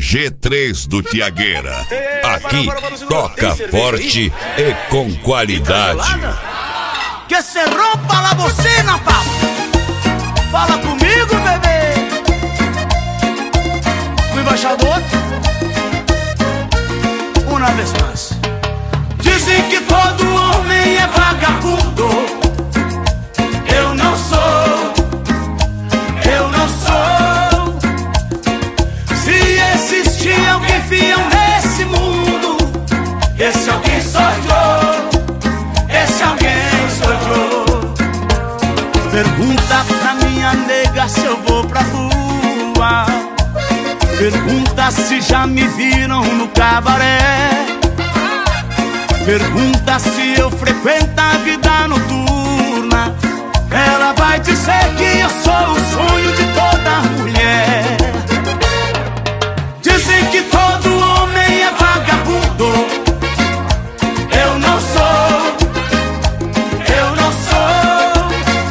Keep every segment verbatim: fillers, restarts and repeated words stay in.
G três do Tiagueira. Aqui toca forte e com qualidade. Que se rompa la bocina, papo. Fala comigo, bebê. O embaixador, uma vez mais. Dizem que todo homem é vagabundo. Eu não sou, eu não sou. Se existir alguém fiel nesse mundo, esse alguém sou eu, esse alguém sou eu. Pergunta pra minha nega se eu vou pra rua. Pergunta se já me viram no cabaré. Pergunta se eu frequento a vida noturna. Ela vai dizer que eu sou o sonho de toda mulher. Dizem que todo homem é vagabundo. Eu não sou, eu não sou.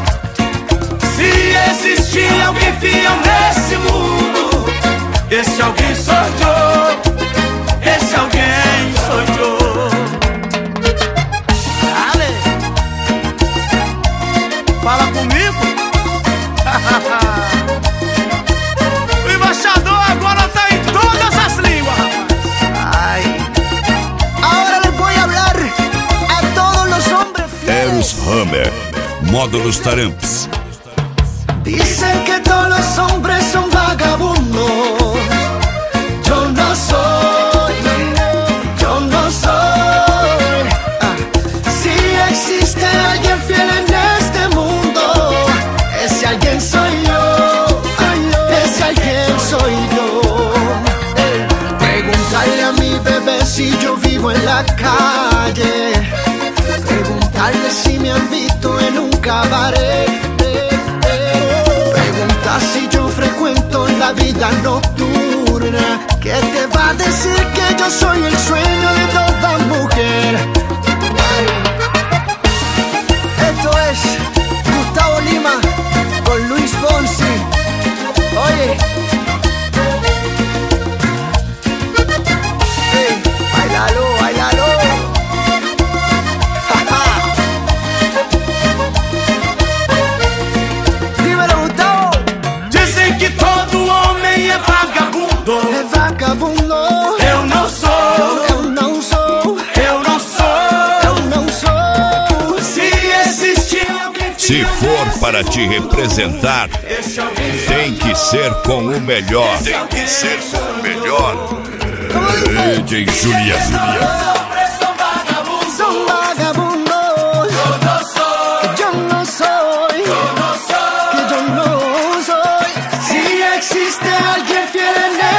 Se existir alguém fiel nesse mundo, esse alguém sou eu, esse alguém sou eu. Fala comigo. O embaixador agora tá em todas as línguas, rapaz. Ay. Ahora les voy a hablar a todos los hombres fieles. Eros Hammer, Módulos Taramps. Dicen que todos los hombres son vagabundos. Yo no soy, yo no soy. Ah. Si existe alguien fiel en este mundo, ese alguien soy yo, ese alguien soy yo. Eh, Preguntarle a mi bebé si yo vivo en la calle. Preguntarle si me han visto en un cabaret. Eh, eh. Pregunta si yo frecuento la vida nocturna. ¿Qué te va a decir que yo soy el sueño de toda mujer? Ay. Esto es Gustavo Lima con Luis Fonsi. Oye, hey, bailalo, bailalo. Ja, ja. Dímelo, Gustavo. Dizem que todo homem é vagabundo. É vagabundo. Eu não sou, Eu não sou, eu não sou. eu não sou. Se existir alguém Se fiel for nesse para te representar, esse alguém sou tem que ser com o melhor. Tem que ser com o melhor. D J Juliano. Son vagabundos. eu não sou, Que yo no soy, eu não sou. que yo no soy. Si existe alguien fiel en